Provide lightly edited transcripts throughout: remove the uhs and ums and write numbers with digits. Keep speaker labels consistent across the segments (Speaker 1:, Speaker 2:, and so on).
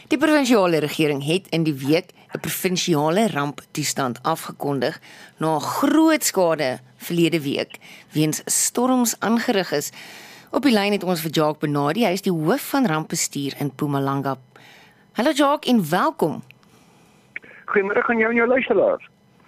Speaker 1: Die provinsiale regering het in die week 'n provinsiale ramptoestand afgekondig na groot skade verlede week weens storms aangerig is. Op die lyn het ons vir Jacques Benadi, hy is die hoof van rampbestuur in Mpumalanga. Hallo Jacques en welkom.
Speaker 2: Goeiemôre aan jou en jou luisteraars.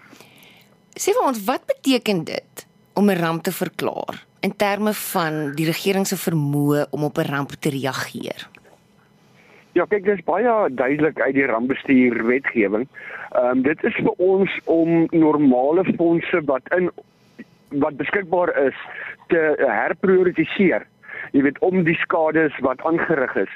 Speaker 1: Sê vir ons, wat beteken dit om 'n ramp te verklaar in terme van die regering se vermoë om op 'n ramp te reageer?
Speaker 2: Ja, kyk, dit is baie duidelik uit die rampbestuur wetgewing. Dit is vir ons om normale fondse wat beskikbaar is te herprioritiseer. Jy weet, om die skades wat aangerig is,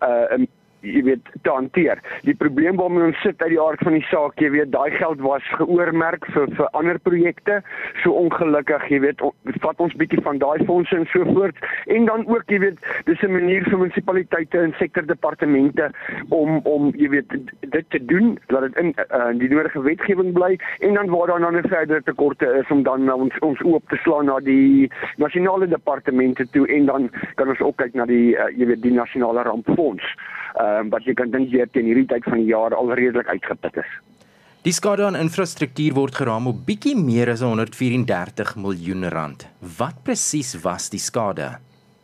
Speaker 2: te hanteer. Die probleem waarmee ons sit uit die aard van die saak, jy weet, daai geld was geoormerk vir ander projekte. So ongelukkig, jy weet, vat ons bietjie van daai fondse en so voort. En dan ook, jy weet, dis 'n manier vir munisipaliteite en sektordepartemente om jy weet, dit te doen, dat dit in die nodige wetgewing bly, en dan waar daar dan 'n verdere tekorte is, om dan ons oop te slaan na die nasionale departemente toe, en dan kan ons ook kyk na die jy weet, die nasionale rampfonds. Wat jy kan dink hier teen hierdie tyd van die jaar al redelik uitgeput is.
Speaker 3: Die skade aan infrastruktuur word geraam op bietjie meer as 134 miljoen rand. Wat presies was die skade?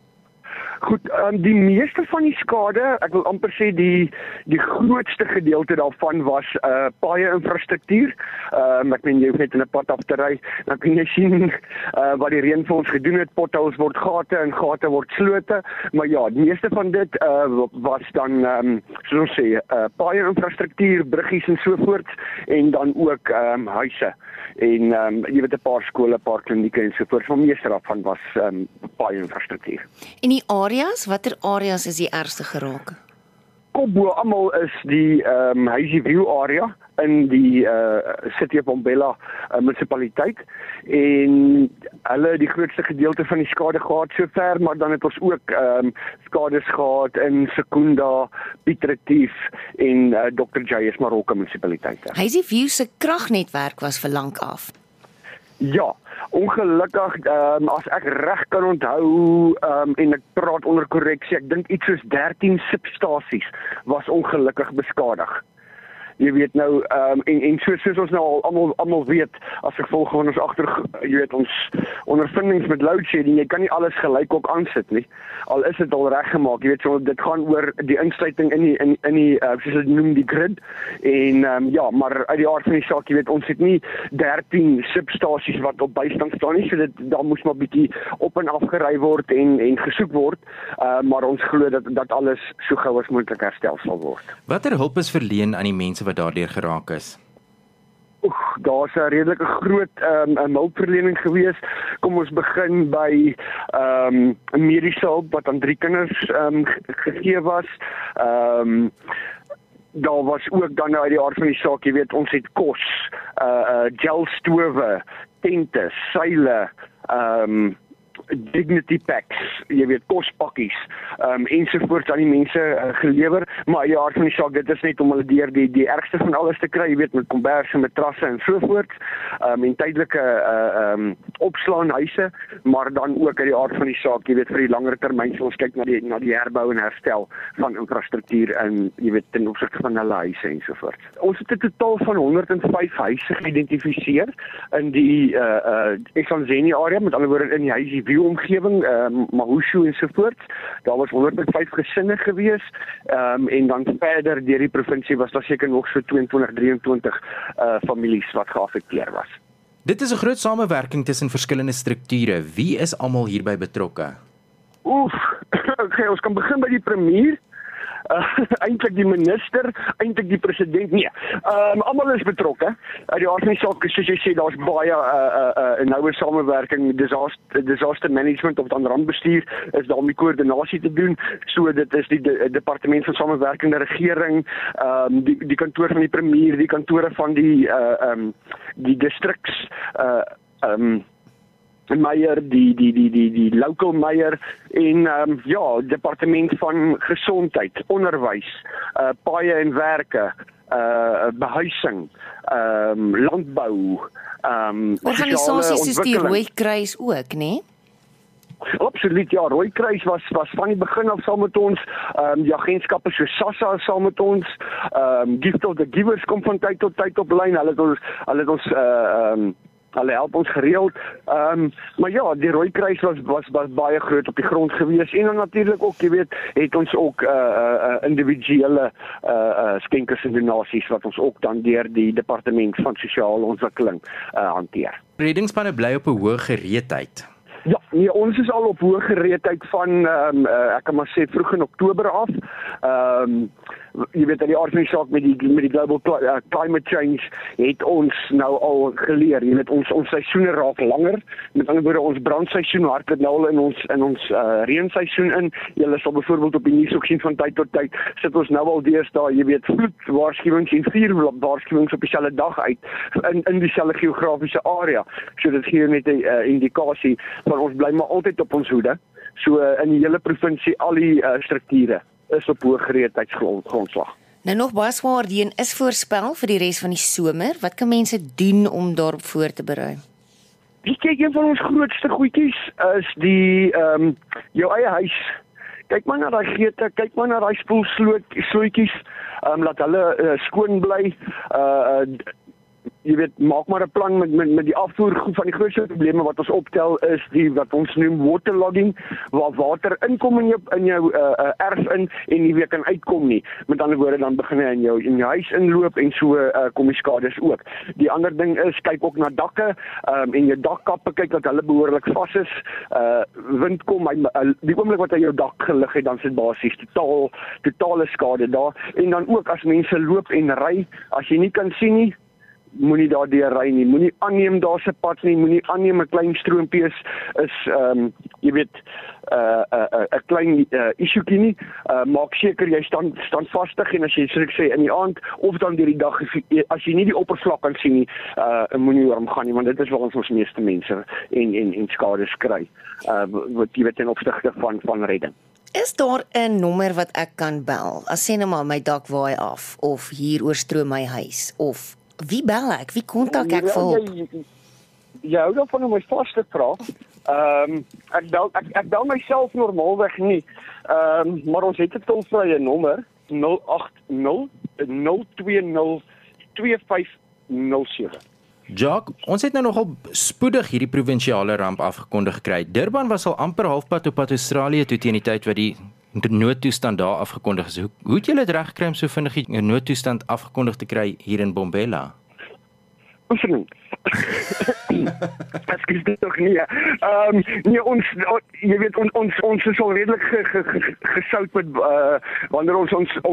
Speaker 2: Goed, die meeste van die skade, ek wil amper sê die grootste gedeelte daarvan was paaie infrastruktuur. Ek meen, jy hoef net in 'n pad af te ry, dan kan jy sien wat die reënfonds gedoen het. Potholes word gate en gate word slote, maar ja, die meeste van dit was dan soos ons sê, paaie infrastruktuur, bruggies en so voort, en dan ook huise en jy weet, 'n paar skole, 'n paar klinieke en so voort. Maar meeste daarvan was paaie infrastruktuur.
Speaker 1: En die areas, watter areas is die ergste geraak?
Speaker 2: Kopbo almal is die Hazy View area in die City of Mbombela munisipaliteit, en hulle die grootste gedeelte van die skade gehad sover, maar dan het ons ook skades gehad in Secunda, Piet Retief en Dr. J.S. Moroka munisipaliteite.
Speaker 1: Hazy View se kragnetwerk was vir lank af.
Speaker 2: Ja, ongelukkig, as ek reg kan onthou, en ek praat onder korreksie, ek dink iets soos 13 substasies was ongelukkig beskadig. Jy weet nou, en soos ons nou al almal weet, as gevolg van ons ondervindings met loadshedding, jy kan nie alles gelyk ook aansit nie. Al is dit al reggemaak, jy weet, so dit gaan oor die insluiting in die soos dit noem, die grid. En ja, maar uit die aard van die saak, jy weet, ons het nie 13 substasies wat op bystand staan nie, so daar moes maar bietjie op en af gery word en gesoek word, maar ons glo dat alles so gou as moontlik herstel sal word.
Speaker 3: Watter hulp is verleen aan die mense wat daardeur geraak is?
Speaker 2: Daar's 'n redelike groot hulpverlening gewees. Kom ons begin by mediese hulp wat aan 3 kinders gegee was. Daar was ook dan uit die aard van die saak, jy weet, ons het kos, gelstowe, tente, seile, dignity packs, jy weet, kospakkies, ensovoorts aan die mense gelewer, maar die aard van die saak, dit is net om hulle deur die ergste van alles te kry, jy weet, met komberse, matrasse en sovoorts, en tydelike opslaanhuise, maar dan ook uit die aard van die saak, jy weet, vir die langere termyn, so ons kyk na die herbou en herstel van infrastruktuur en, jy weet, ten opsigte van hulle huise ensovoorts. Ons het 'n totaal van 105 huise geïdentifiseer in die Esanzeni area, met ander woorde in die Hazy View omgewing, Mahushu ensovoorts. Daar was 105 gesinne gewees, en dan verder deur die provinsie was daar seker nog so 22, 23 families wat geaffekteer was.
Speaker 3: Dit is 'n groot samewerking tussen verskillende strukture. Wie is almal hierby betrokke?
Speaker 2: Okay, ons kan begin by die premier. Eintlik die minister, eintlik die president, nee. Almal is betrokke. Uit die aard van die saak, soos jy sê, daar's baie noue samewerking, disaster management of dan rampbestuur is daar om die koördinasie te doen. So dit is die departement van samewerkende regering, die kantoor van die premier, die kantore van die districts, meier, die local meier en departement van gesondheid, onderwys, paaie en werke, behuising, landbou,
Speaker 1: organisasies soos die Rooi Kruis ook, né?
Speaker 2: Absoluut, ja, Rooikruis was van die begin af saam met ons. Die agentskappe so SASSA is saam met ons. Gift of the Givers kom van tyd tot tyd op lyn. Hulle help ons gereeld. Maar ja, die Rooikruis was baie groot op die grond gewees. En dan natuurlik ook, jy weet, het ons ook individuele skenkers en donasies wat ons ook dan deur die departement van sosiale ontwikkeling hanteer.
Speaker 3: Reddingsspanne bly op 'n hoë gereedheid.
Speaker 2: Ja, nee, ons is al op hoë gereedheid van ek kan maar sê vroeg in Oktober af. Jy weet, die aard van die saak met die global climate change het ons nou al geleer. Jy weet, ons seisoene raak langer. Met ander woorde, ons brandseisoen hardloop nou al in ons reenseisoen in. Julle sal byvoorbeeld op die nuus ook sien van tyd tot tyd sit ons nou al deesdae, jy weet, vloedwaarskuwings en vuurwaarskuwings op dieselfde dag uit in dieselfde geografiese area. So dit gee net 'n indikasie van ons bly maar altyd op ons hoede. So in die hele provinsie al die strukture is op hoë gereedheidsgrondslag.
Speaker 1: Nou nog baie swaar reën is voorspel vir die res van die somer. Wat kan mense doen om daarop voor te berei?
Speaker 2: Kyk, een van ons grootste goedjies is die jou eie huis. Kyk maar na daai geete, kyk maar na daai spoelslootjies, laat hulle skoon bly. Jy weet, maak maar 'n plan met die afvoer. Van die grootste probleme wat ons optel is die wat ons noem waterlogging, waar water inkom in jou erf in en nie weer kan uitkom nie. Met ander woorde, dan begin hy in jou huis inloop en so kom die skades ook. Die ander ding is, kyk ook na dakke en jou dakkappe, kyk dat hulle behoorlik vas is. Wind kom, die oomblik wat hy jou dak gelig het, dan sit basies totale skade daar. En dan ook as mense loop en ry, as jy nie kan sien nie, moenie daardeur ry nie, moenie aanneem daar's 'n pad nie, moenie aanneem 'n klein stroompie is jy weet 'n klein issuetjie nie. Maak seker jy staan vastig en as jy soos ek sê in die aand of dan deur die dag as jy nie die oppervlak kan sien nie, moenie oor hom gaan nie, want dit is waar ons meeste mense en skades kry. Wat jy weet ten opsigte van redding.
Speaker 1: Is daar 'n nommer wat ek kan bel? As sê nou maar my dak waai af of hier oorstroom my huis of wie bel ek? Wie kontak ek vir hulp?
Speaker 2: Jy hou daarvan om my vas te vra. Ek bel myself normaalweg nie. Maar ons het 'n tolvrye nommer 080 020 2507.
Speaker 3: Jacques, ons het nou nogal spoedig hierdie provinsiale ramp afgekondig gekry. Durban was al amper halfpad op pad Australië toe teen die tyd wat die noodtoestand daar afgekondig is. Hoe het julle dit reg gekry om so vinnig 'n noodtoestand afgekondig te kry hier in Bombela?
Speaker 2: Oefening. Ekskuus dit tog nie. Nee, jy weet ons is al redelik gesout met wanneer ons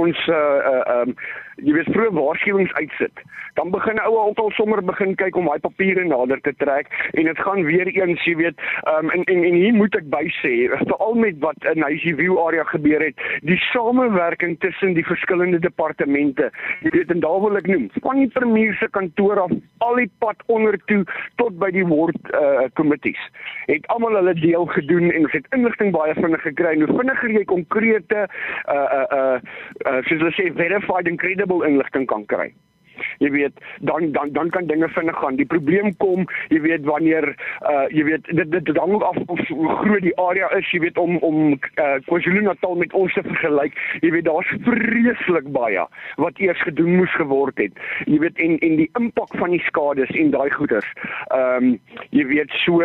Speaker 2: jy weet vroeë waarskuwings uitsit. Dan begin ou al sommer kyk om daai papiere nader te trek en dit gaan weer eens, jy weet, en hier moet ek by sê, veral met wat in Hysie View area gebeur het, die samewerking tussen die verskillende departemente, jy weet, en daar wil ek noem, van die premier se kantoor af, al die pad onder toe tot by die ward komitees. Het almal hulle deel gedoen en ons het inligting baie vinnig gekry. En hoe vinniger jy konkrete soos hulle sê verified and credible inligting kan kry. Jy weet, dan kan dinge vinnig gaan. Die probleem kom, jy weet, wanneer jy weet, dit hang ook af of hoe groot die area is, jy weet, om KwaZulu-Natal met ons te vergelyk. Jy weet, daar's vreeslik baie wat eers gedoen moes geword het. Jy weet, en die impak van die skades en daai goeders. Jy weet, so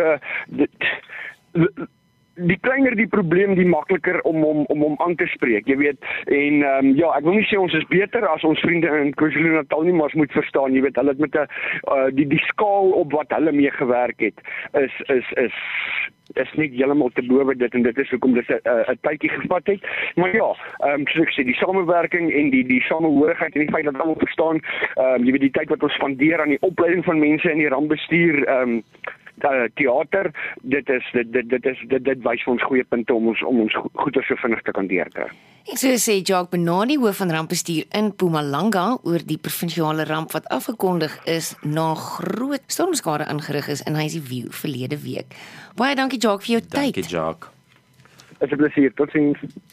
Speaker 2: die kleiner die probleem, die makliker om hom aan te spreek, jy weet, en ek wil nie sê ons is beter as ons vriende in KwaZulu-Natal nie, maar ons moet verstaan, jy weet, hulle het met die skaal op wat hulle mee gewerk het, is nie heeltemal te bowe dit, en dit is hoekom dit 'n tydjie gevat het, maar ja, soos ek sê, die samewerking en die samehorigheid en die feit dat almal verstaan, jy weet, die tyd wat ons spandeer aan die opleiding van mense in die rampbestuur, teater, dit wys vir ons goeie punte om ons goeie so vinnig te kan deurkry.
Speaker 1: En so sê Jacques Benani, hoof van rampbestuur in Mpumalanga, oor die provinsiale ramp wat afgekondig is na groot stormskade aangerig is in Hysie View verlede week. Baie dankie Jacques vir jou tyd.
Speaker 3: Dankie Jacques.
Speaker 2: Is 'n plesier, totsiens.